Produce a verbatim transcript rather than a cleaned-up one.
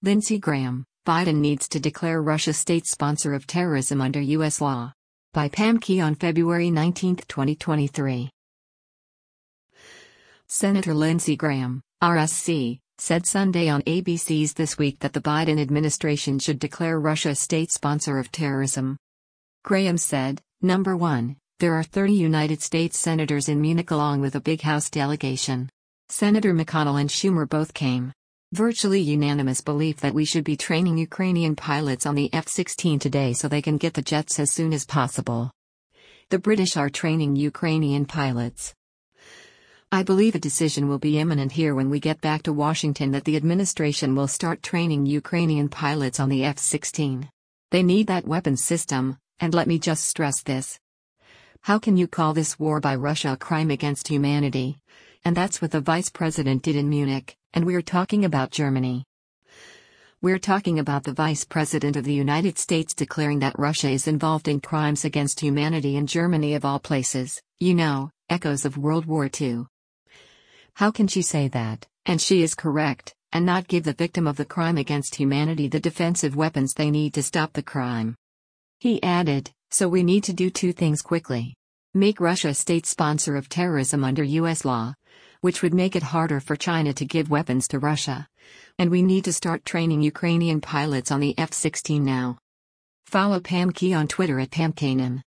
Lindsey Graham, Biden needs to declare Russia state sponsor of terrorism under U S law. By Pam Key on February nineteenth, twenty twenty-three. Senator Lindsey Graham, R S C, said Sunday on A B C's This Week that the Biden administration should declare Russia a state sponsor of terrorism. Graham said, Number one, there are thirty United States senators in Munich along with a big House delegation. Senator McConnell and Schumer both came. Virtually unanimous belief that we should be training Ukrainian pilots on the F sixteen today so they can get the jets as soon as possible. The British are training Ukrainian pilots. I believe a decision will be imminent here when we get back to Washington that the administration will start training Ukrainian pilots on the F sixteen. They need that weapon system, and let me just stress this. How can you call this war by Russia a crime against humanity? And that's what the vice president did in Munich, and we're talking about Germany. We're talking about the vice president of the United States declaring that Russia is involved in crimes against humanity in Germany of all places, you know, echoes of World War Two. How can she say that, and she is correct, and not give the victim of the crime against humanity the defensive weapons they need to stop the crime? He added, so we need to do two things quickly. Make Russia a state sponsor of terrorism under U S law, which would make it harder for China to give weapons to Russia. And we need to start training Ukrainian pilots on the F sixteen now. Follow Pam Key on Twitter at Pam Kanan.